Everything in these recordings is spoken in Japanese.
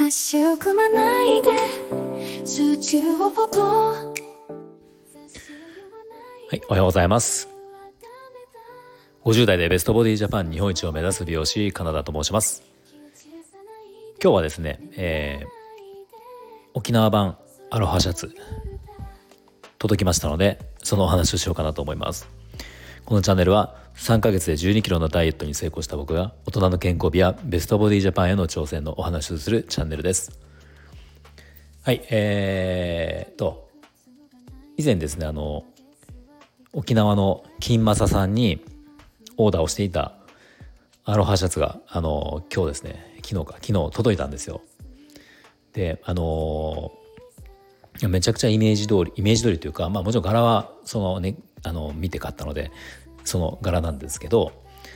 足を組まないで数値をポポはい、おはようございます。50代でベストボディジャパン日本一を目指す美容師カナダと申します。今日はですね、沖縄版アロハシャツ届きましたので、そのお話をしようかなと思います。このチャンネルは3ヶ月で12キロのダイエットに成功した僕が大人の健康美やベストボディジャパンへの挑戦のお話をするチャンネルです。はい、以前ですね、沖縄の金正さんにオーダーをしていたアロハシャツが今日ですね、昨日届いたんですよ。でめちゃくちゃイメージ通りというか、もちろん柄はそのね見て買ったのでその柄なんですけど、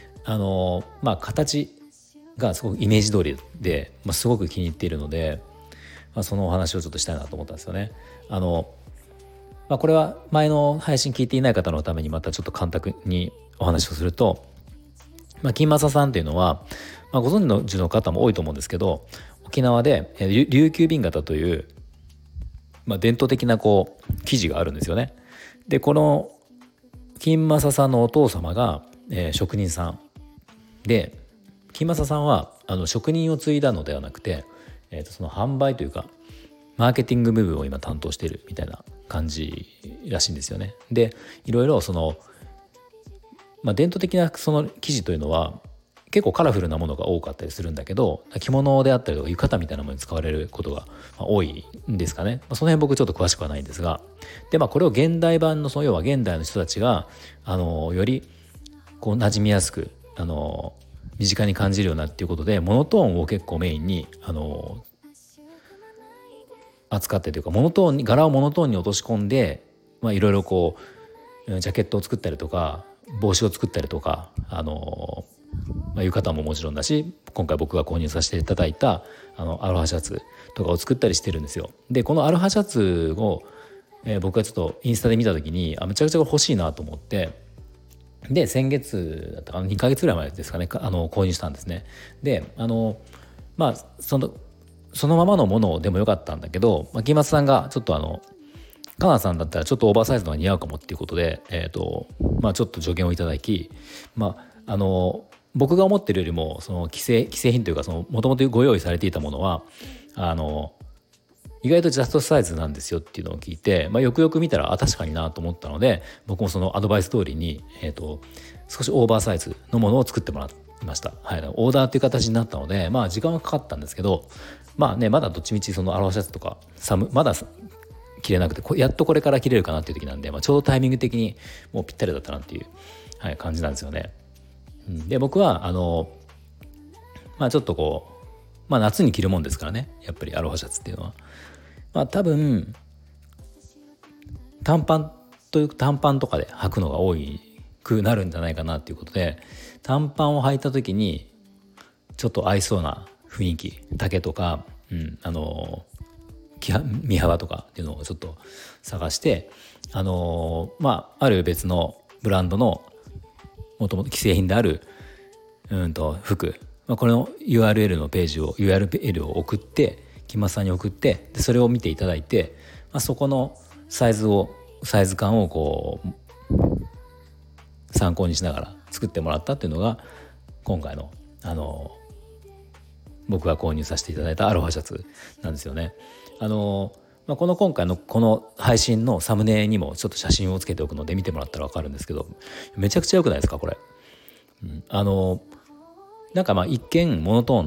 形がすごくイメージ通りで、すごく気に入っているので、そのお話をちょっとしたいなと思ったんですよね。これは前の配信聞いていない方のためにまたちょっと簡単にお話をすると、金正さんっていうのは、ご存知の方も多いと思うんですけど、沖縄で琉球紅型という、伝統的な生地があるんですよね。でこの金正さんのお父様が、職人さんで、金正さんは職人を継いだのではなくて、その販売というかマーケティング部分を今担当しているみたいな感じらしいんですよね。でいろいろその、伝統的なその生地というのは結構カラフルなものが多かったりするんだけど、着物であったりとか浴衣みたいなものに使われることが多いんですかね。その辺僕ちょっと詳しくはないんですが、でこれを現代版の要は現代の人たちがより馴染みやすく身近に感じるようなっていうことで、モノトーンを結構メインに扱ってというか、柄をモノトーンに落とし込んで、いろいろジャケットを作ったりとか帽子を作ったりとか浴衣ももちろんだし、今回僕が購入させていただいたアロハシャツとかを作ったりしてるんですよ。でこのアロハシャツを、僕がちょっとインスタで見た時にめちゃくちゃ欲しいなと思って、で先月だったかな、2ヶ月ぐらい前ですかね、購入したんですね。でそのままのものでもよかったんだけど、金松さんがちょっとカナさんだったらちょっとオーバーサイズのが似合うかもっていうことで、ちょっと助言をいただき、僕が思ってるよりもその既製品というか、もともとご用意されていたものは意外とジャストサイズなんですよっていうのを聞いて、よくよく見たら確かになと思ったので、僕もそのアドバイス通りに、少しオーバーサイズのものを作ってもらいました。はい、オーダーっていう形になったので、時間はかかったんですけど、まだどっちみちそのアロハシャツとかまだ着れなくて、やっとこれから着れるかなっていう時なんで、ちょうどタイミング的にもうぴったりだったなっていう、感じなんですよね。で僕はちょっと夏に着るもんですからね、やっぱりアロハシャツっていうのは、多分短パンとかで履くのが多くなるんじゃないかなっていうことで、短パンを履いた時にちょっと合いそうな雰囲気、丈とか、身幅とかっていうのをちょっと探して、ある別のブランドのもともと既製品である服、これの URL を送って、金松さんに送って、でそれを見ていただいて、そこのサイズ感を参考にしながら作ってもらったっていうのが今回の僕が購入させていただいたアロハシャツなんですよね。今回のこの配信のサムネにもちょっと写真をつけておくので見てもらったら分かるんですけど、めちゃくちゃ良くないですかこれ。一見モノト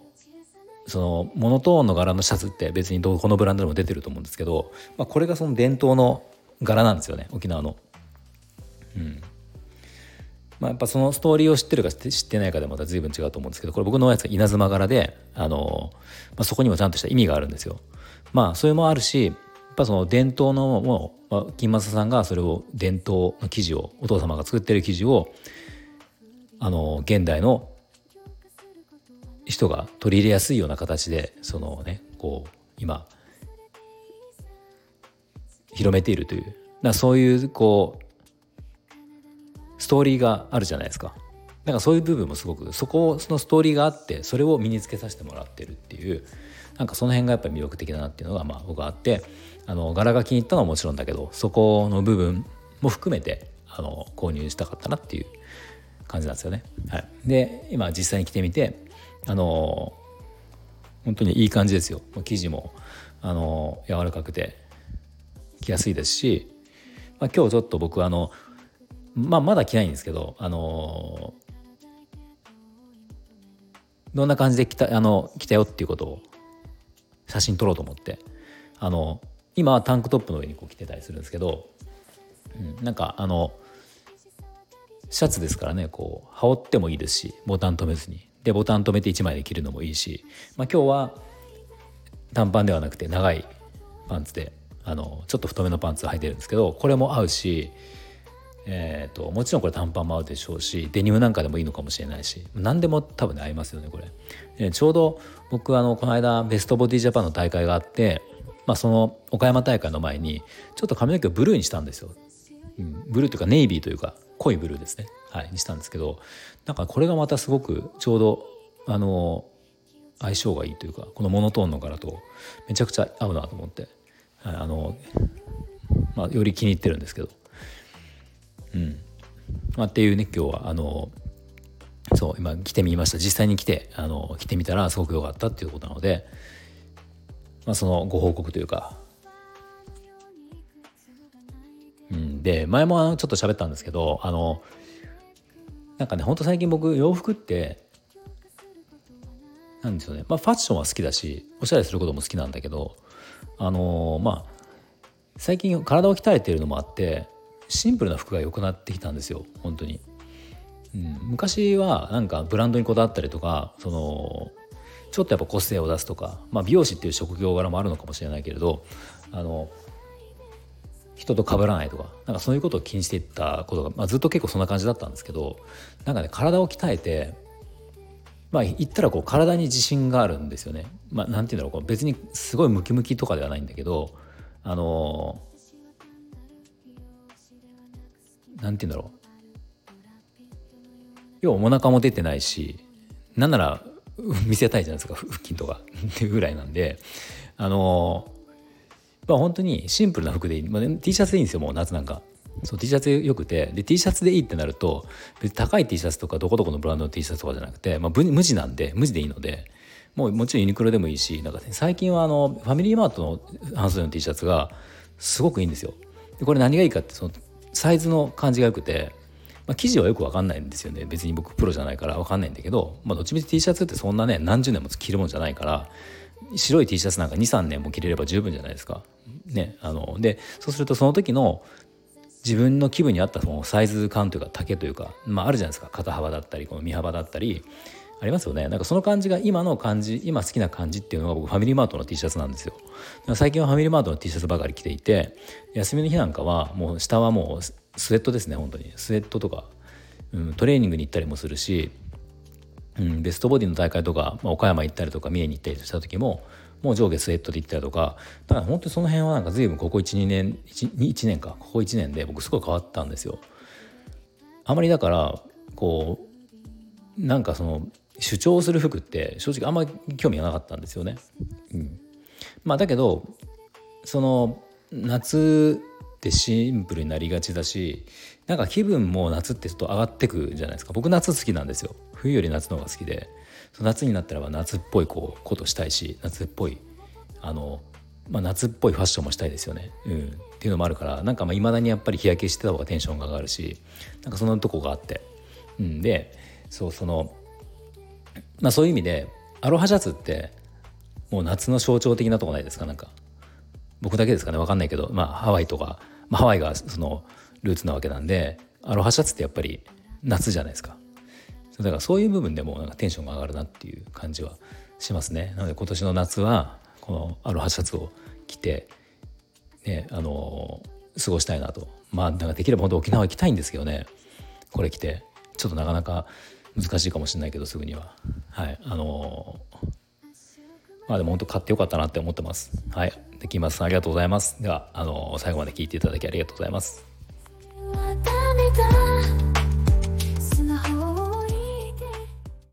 ーンの柄のシャツって別にこのブランドでも出てると思うんですけど、これがその伝統の柄なんですよね、沖縄の。やっぱそのストーリーを知ってるか知ってないかでまた随分違うと思うんですけど、これ僕のやつが稲妻柄で、そこにもちゃんとした意味があるんですよ。それもあるし、やっぱその伝統のもの、金正さんがそれを伝統の生地を、お父様が作ってる生地を現代の人が取り入れやすいような形で今広めているという、そういうストーリーがあるじゃないですか。そういう部分もすごくそのストーリーがあって、それを身につけさせてもらってるっていう、 なんかその辺がやっぱり魅力的だなっていうのが僕はあって、柄が気に入ったのはもちろんだけど、そこの部分も含めて購入したかったなっていう感じなんですよね。はい、で今実際に着てみて本当にいい感じですよ。生地も柔らかくて着やすいですし、今日ちょっと僕まだ着ないんですけどどんな感じで着たよっていうことを写真撮ろうと思って今はタンクトップの上に着てたりするんですけど、なんかシャツですからね、羽織ってもいいですし、ボタン止めずにでボタン止めて1枚で着るのもいいし、今日は短パンではなくて長いパンツでちょっと太めのパンツを履いてるんですけど、これも合うし、もちろんこれ短パンも合うでしょうし、デニムなんかでもいいのかもしれないし、何でも多分ね合いますよねこれ。ちょうど僕この間ベストボディジャパンの大会があって、その岡山大会の前にちょっと髪の毛をブルーにしたんですよ。ブルーというかネイビーというか濃いブルーですね、にしたんですけど、なんかこれがまたすごくちょうど相性がいいというか、このモノトーンの柄とめちゃくちゃ合うなと思って、より気に入ってるんですけど、っていうね今日はそう今着てみました。実際に着てみたらすごく良かったっていうことなので、そのご報告というか、で前もちょっと喋ったんですけどなんかねほんと最近僕洋服ってなんですよね、ファッションは好きだしおしゃれすることも好きなんだけど最近体を鍛えているのもあってシンプルな服が良くなってきたんですよ本当に。昔はなんかブランドにこだわったりとかちょっとやっぱ個性を出すとか、美容師っていう職業柄もあるのかもしれないけれど人と被らないとか、なんかそういうことを気にしていったことが、ずっと結構そんな感じだったんですけど、なんかね体を鍛えて言ったら体に自信があるんですよね。なんていうんだろう、別にすごいムキムキとかではないんだけどなんていうんだろう、要はお腹も出てないし、なんなら見せたいじゃないですか腹筋とかっていうぐらいなんで本当にシンプルな服でいい、T シャツでいいんですよ。もう夏なんかそう T シャツよくて、で T シャツでいいってなると別に高い T シャツとかどこどこのブランドの T シャツとかじゃなくて、無地なんで無地でいいので、もちろんユニクロでもいいし、なんか、最近はファミリーマートの半袖の T シャツがすごくいいんですよ。でこれ何がいいかってそのサイズの感じが良くて、生地はよく分かんないんですよね。別に僕プロじゃないから分かんないんだけど、どっちみち T シャツってそんなね何十年も着るもんじゃないから、白い T シャツなんか 2,3 年も着れれば十分じゃないですかね。でそうするとその時の自分の気分に合ったそのサイズ感というか丈というか、あるじゃないですか。肩幅だったりこの身幅だったりありますよね。なんかその感じが今の感じ、今好きな感じっていうのが僕ファミリーマートの T シャツなんですよ。最近はファミリーマートの T シャツばかり着ていて、休みの日なんかはもう下はもうスウェットですね。本当にスウェットとか、トレーニングに行ったりもするし、ベストボディの大会とか、岡山行ったりとか三重に行ったりした時ももう上下スウェットで行ったりとか、だから本当にその辺はなんか随分ここ 1,2 年1年かここ1年で僕すごい変わったんですよ。あまりだからなんかその主張する服って正直あんまり興味がなかったんですよね。だけどその夏ってシンプルになりがちだし、なんか気分も夏ってちょっと上がってくじゃないですか。僕夏好きなんですよ。冬より夏の方が好きで、夏になったら夏っぽいことしたいし、夏っぽい夏っぽいファッションもしたいですよね。っていうのもあるから、なんか未だにやっぱり日焼けしてた方がテンションが上がるし、なんかそのとこがあって、でそういう意味でアロハシャツってもう夏の象徴的なとこないですか。なんか僕だけですかね、分かんないけど、ハワイとか、ハワイがそのルーツなわけなんで、アロハシャツってやっぱり夏じゃないですか。だからそういう部分でもなんかテンションが上がるなっていう感じはしますね。なので今年の夏はこのアロハシャツを着て、過ごしたいなと。なんかできれば本当沖縄行きたいんですけどね、これ着てちょっとなかなか難しいかもしれないけどすぐには。でも本当買ってよかったなって思ってます。できます。ありがとうございます。では最後まで聞いていただきありがとうございます。